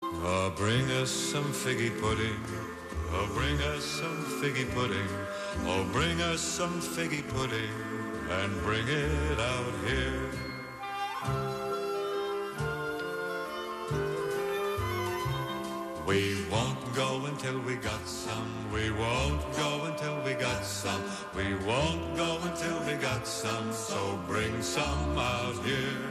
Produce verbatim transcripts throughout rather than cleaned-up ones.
Oh, bring us some figgy pudding. Oh, bring us some figgy pudding. Oh, bring us some figgy pudding and bring it out here. We won't go until we got some. We won't go until we got some. We won't go until we got some. So bring some out here.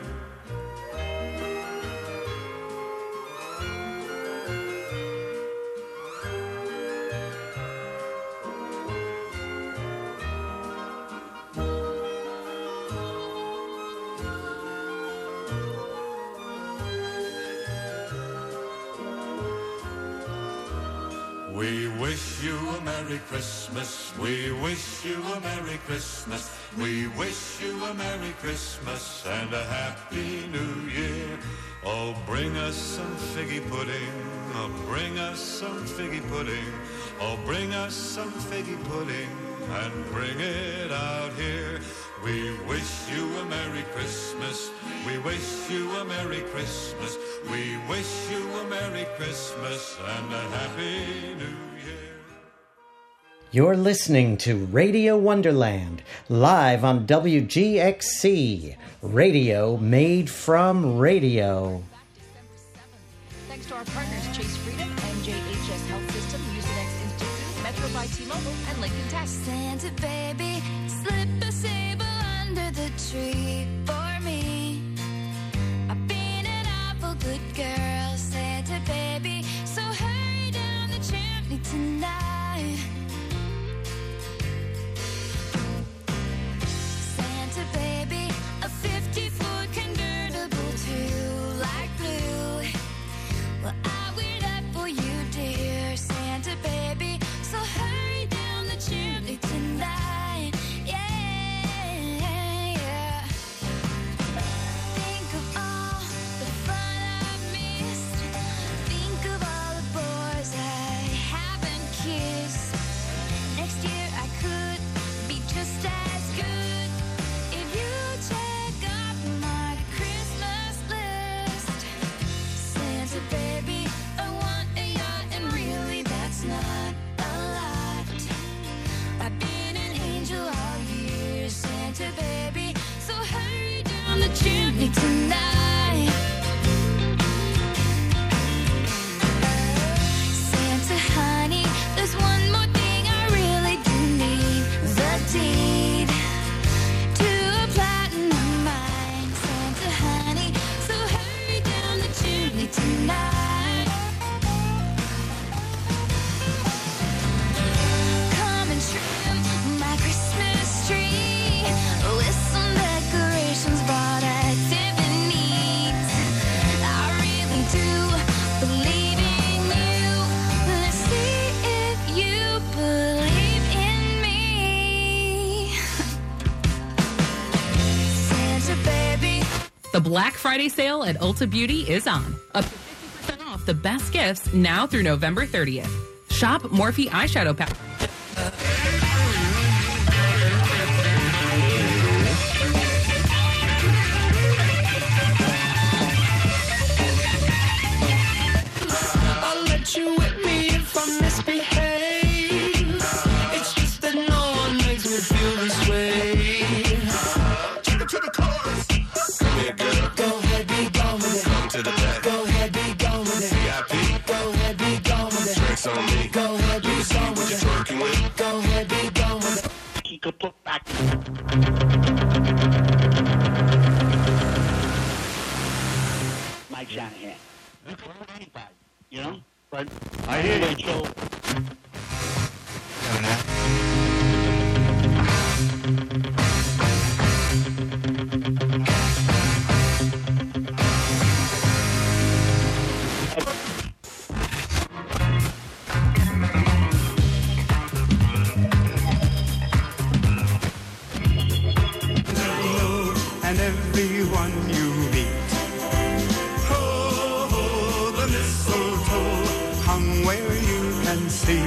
We wish you a Merry Christmas. We wish you a Merry Christmas. We wish you a Merry Christmas and a Happy New Year. Oh, bring us some figgy pudding. Oh, bring us some figgy pudding. Oh, bring us some figgy pudding and bring it out here. We wish you a Merry Christmas. We wish you a Merry Christmas. We wish you a Merry Christmas and a Happy New Year. You're listening to Radio Wonderland, live on W G X C, radio made from radio. Thanks to our partners, Chase Freedom, M J H S Health System, Mucinex Institute, Metro by T-Mobile, and Lincoln Tech. Santa baby, slip a sable under the tree for me. I've been an awful good girl, Santa baby, so hurry down the chimney tonight. Santa baby, a fifty-foot convertible too, like blue. Well, I wait up for you, dear Santa baby, so hurry down the chimney tonight. Yeah, yeah. Think of all the fun I've missed. Think of all the boys I haven't kissed. Next year I could be just as good if you check off my Christmas list. Santa baby, I want a yacht, and really that's not a lot. I've been an angel all year, Santa baby, so hurry down the chimney tonight. Santa honey, there's one more thing I really do need, the deed to a platinum mine. Santa honey, so hurry down the chimney tonight. Come and trim my Christmas tree with some decorations bought at Tiffany's. I really do believe in you. Let's see if you believe in me. Santa baby. The Black Friday sale at Ulta Beauty is on. Up to fifty percent off the best gifts now through November thirtieth. Shop Morphe eyeshadow palette. I'll let you whip me if I misbehave. It's just that no one makes me feel this way. Take it to the chorus. Come here, girl. Go ahead, be gone with it. Come to the back. Go ahead, be gone with it. V I P. Go ahead, be gone with it. Drinks on me. Go ahead, be gone with it. Twerking with. Go ahead, be gone with it. He could put back. Mike Shanahan. You can run anybody, you know? But I hear you. Joe. And everyone you meet. Oh, oh, the mistletoe hung where you can see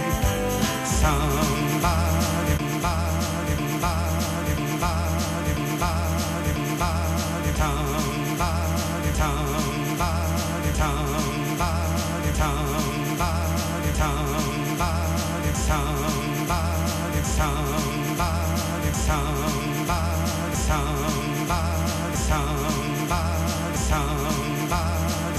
somebody, body, body, body, body, body, somebody, somebody, somebody. somebody, somebody, somebody, somebody, somebody, somebody, somebody, somebody,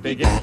begin.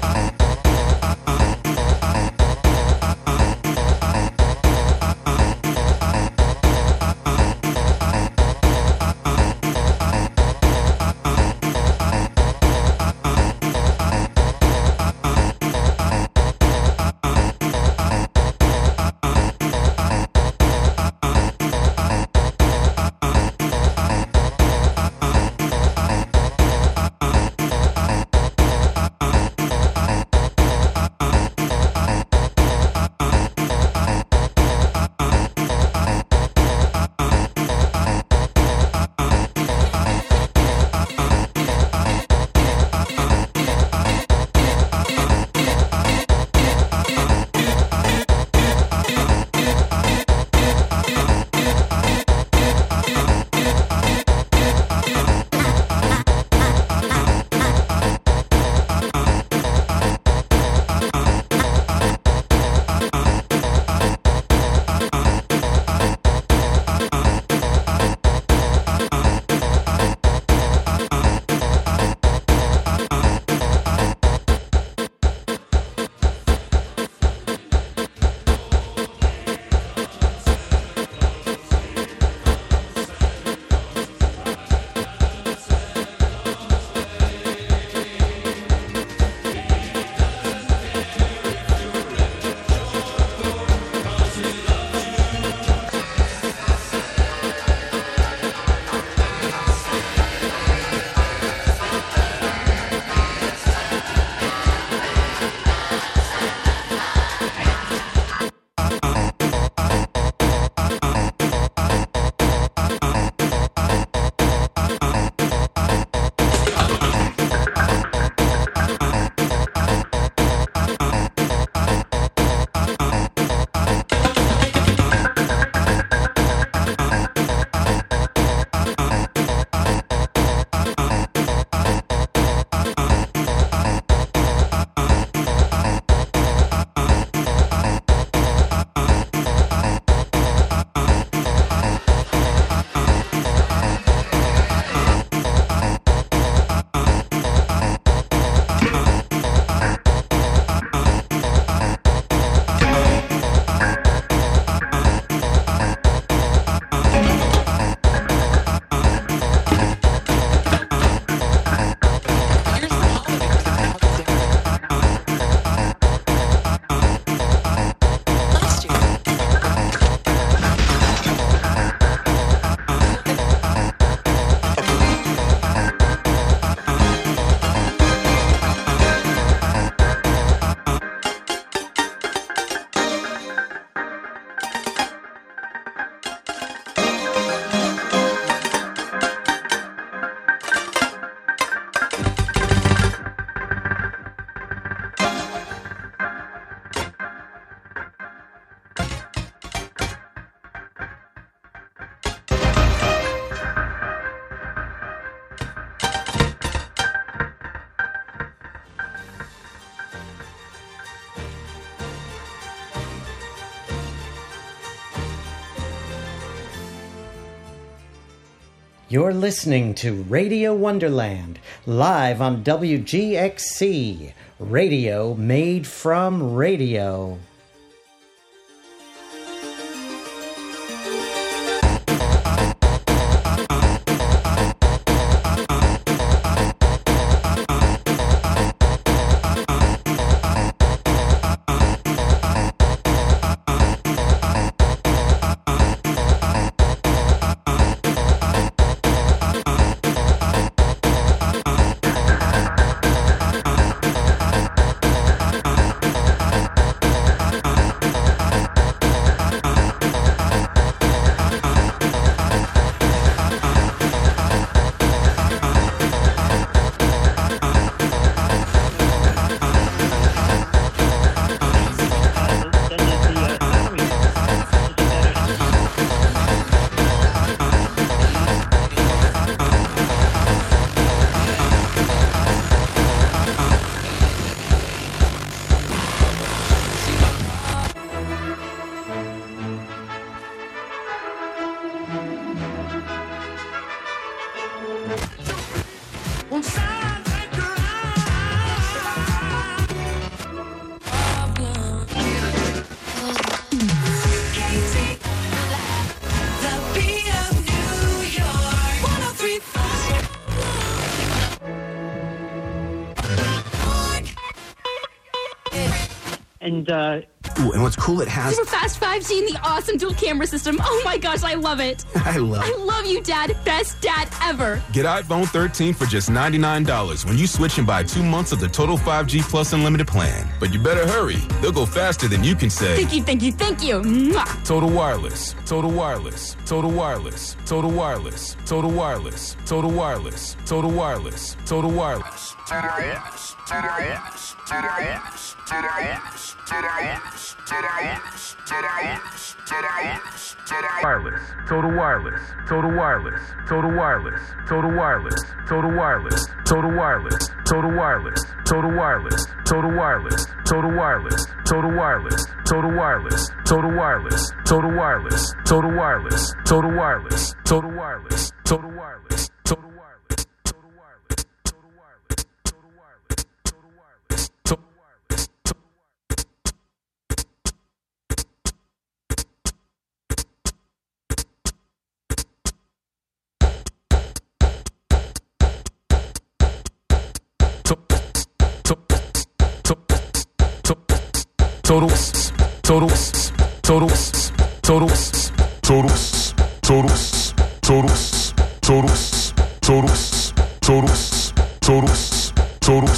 You're listening to Radio Wonderland, live on W G X C, radio made from radio. On s'arrête là. and uh, Ooh, and what's cool, it has... Super fast five G and the awesome dual camera system. Oh my gosh, I love it. I love I love you, Dad. Best dad ever. Get iPhone thirteen for just ninety-nine dollars when you switch and buy two months of the Total five G Plus Unlimited plan. But you better hurry. They'll go faster than you can say. Thank you, thank you, thank you. Mwah. Total Wireless. Total Wireless. Total Wireless. Total Wireless. Total Wireless. Total Wireless. Total Wireless. Total Wireless. Wireless, total wireless, total wireless, total wireless, total wireless, total wireless, total wireless, total wireless, total Wireless, total wireless, total wireless, total wireless, total wireless, total wireless, total wireless, total wireless, total wireless, total wireless, total wireless, total wireless, total wireless, total wireless, total wireless, total wireless, total wireless, total wireless, total wireless, total Total, total, total, total, total, total, total, total, total, total, total, total.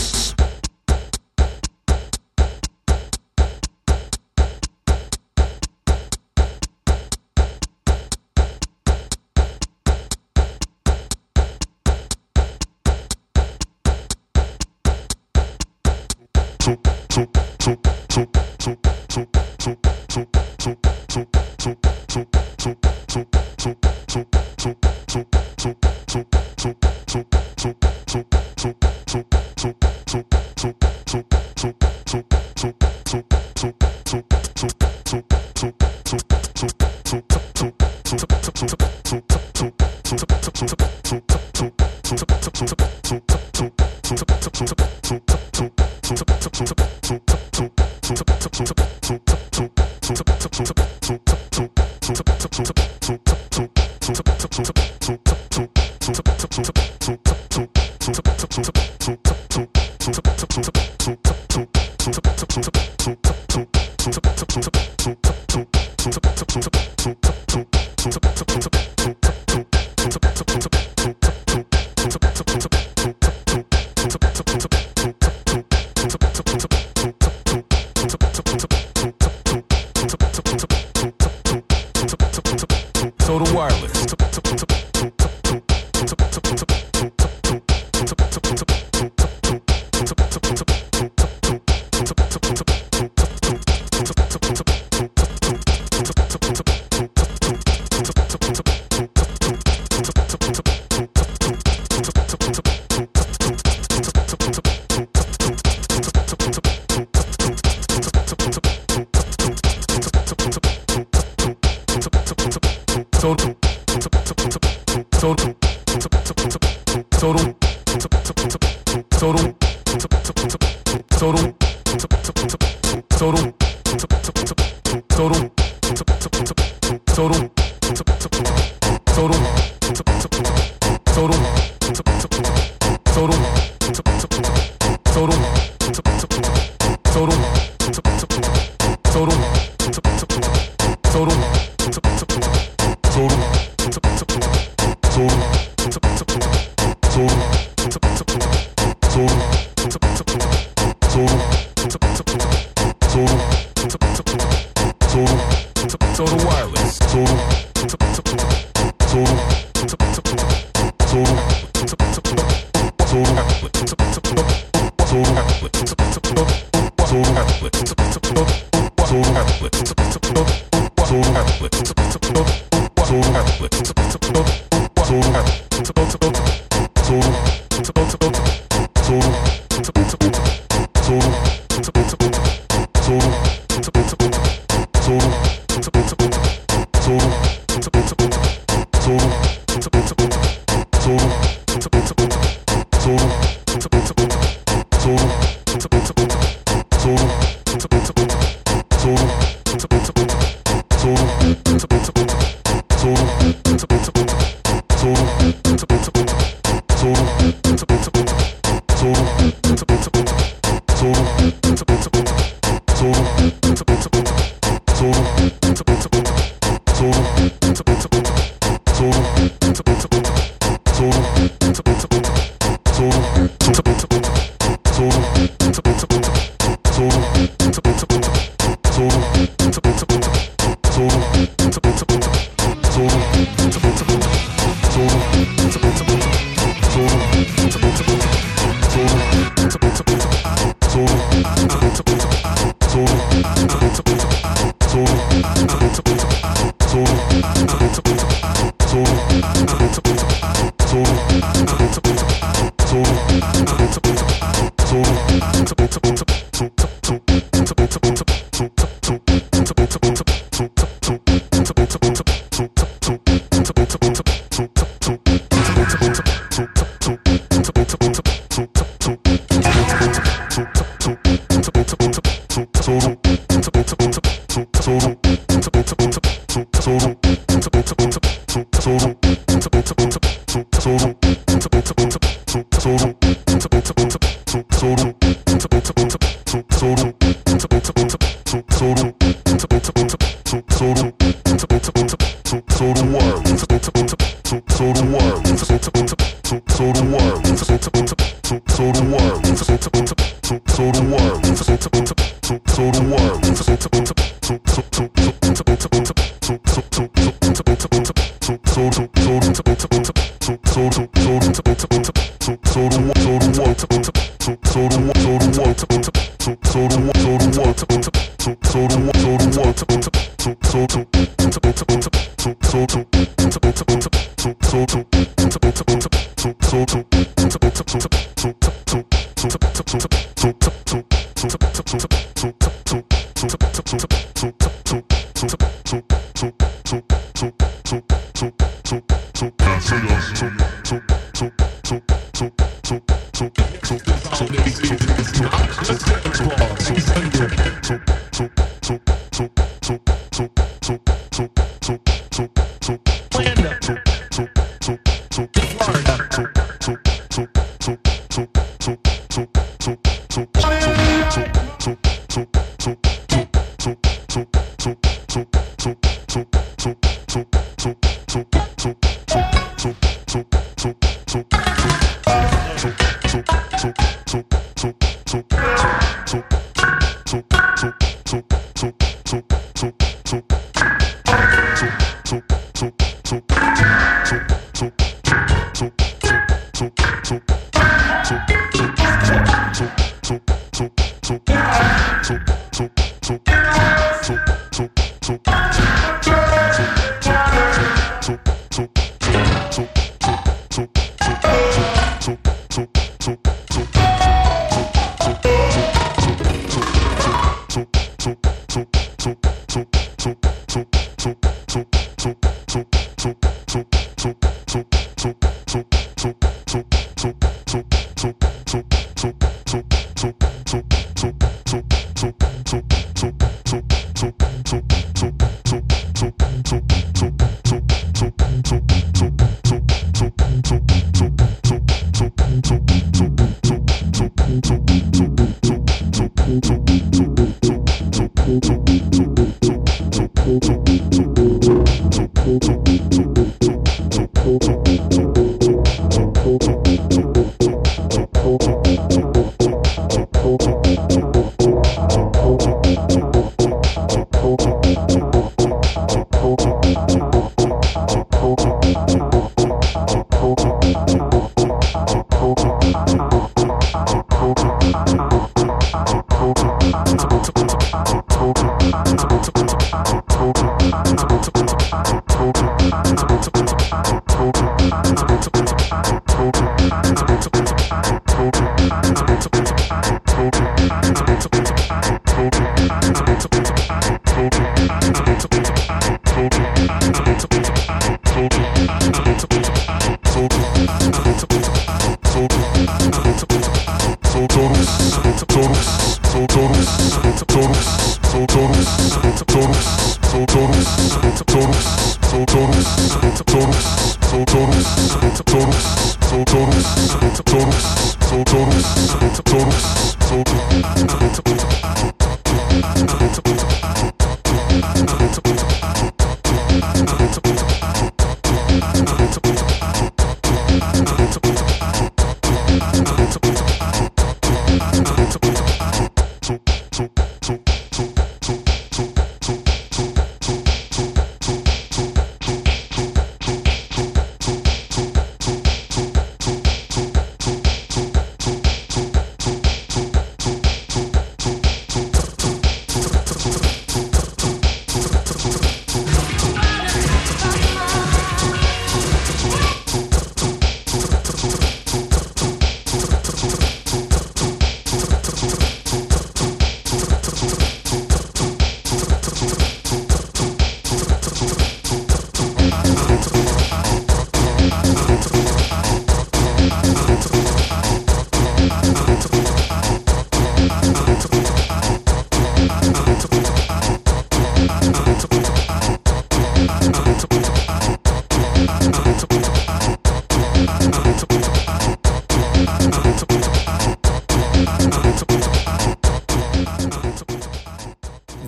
Total wireless. Total, total, total, total, total, total, total, total, total wireless, total, total, total,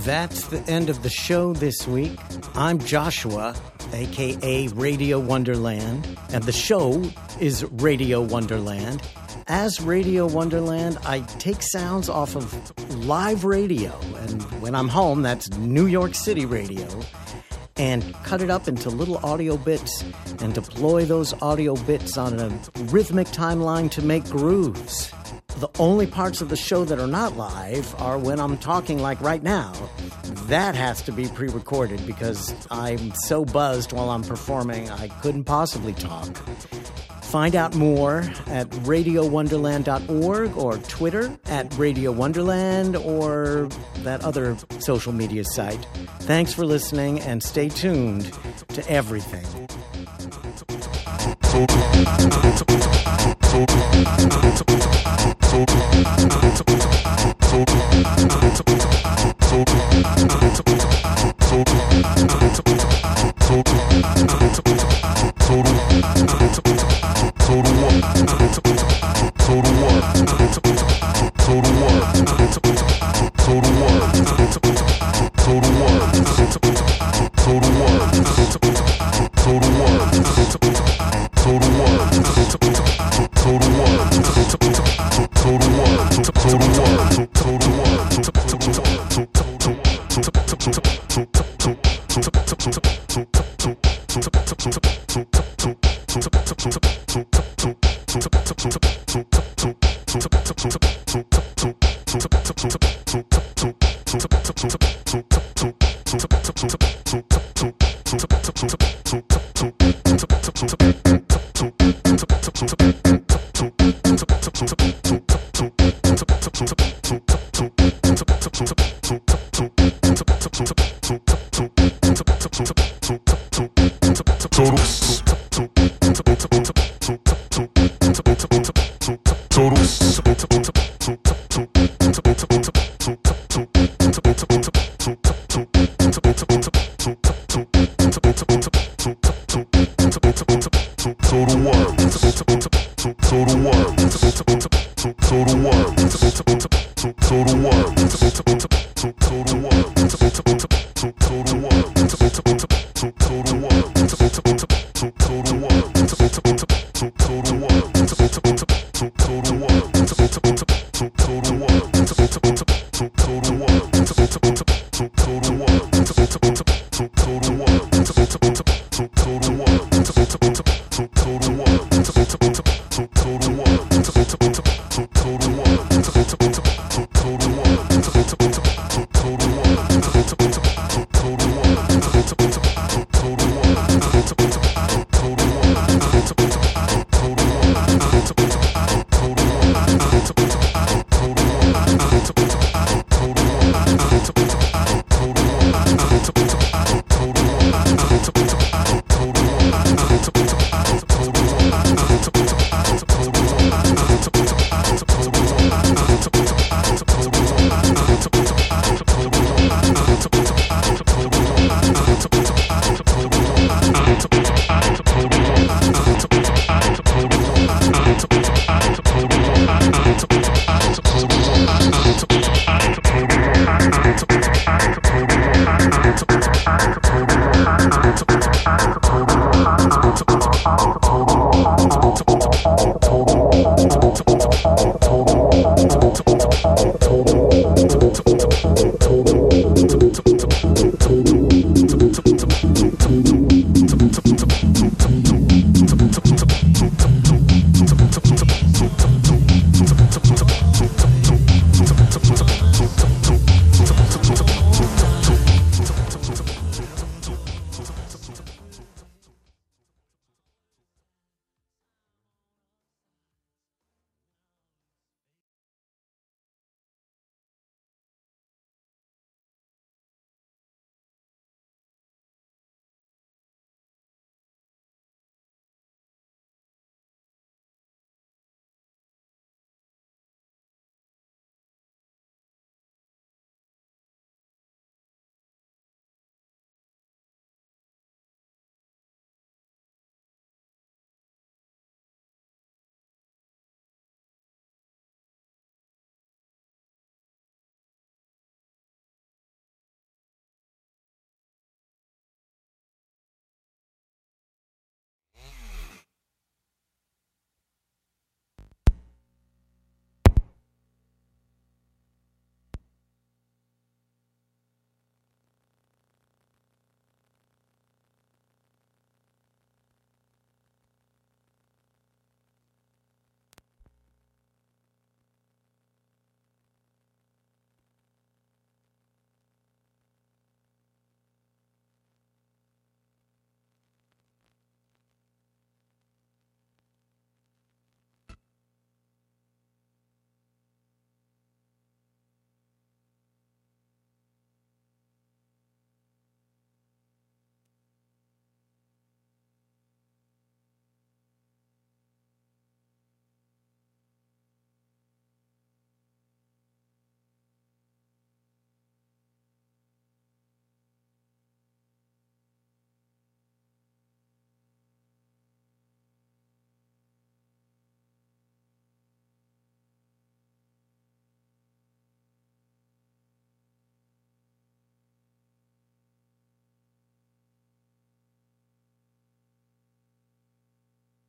that's the end of the show this week. I'm Joshua, a k a. Radio Wonderland, and the show is Radio Wonderland. As Radio Wonderland, I take sounds off of live radio, and when I'm home, that's New York City radio, and cut it up into little audio bits and deploy those audio bits on a rhythmic timeline to make grooves. The only parts of the show that are not live are when I'm talking like right now. That has to be pre-recorded because I'm so buzzed while I'm performing I couldn't possibly talk. Find out more at radio wonderland dot org or Twitter at Radio Wonderland or that other social media site. Thanks for listening and stay tuned to everything. Total War.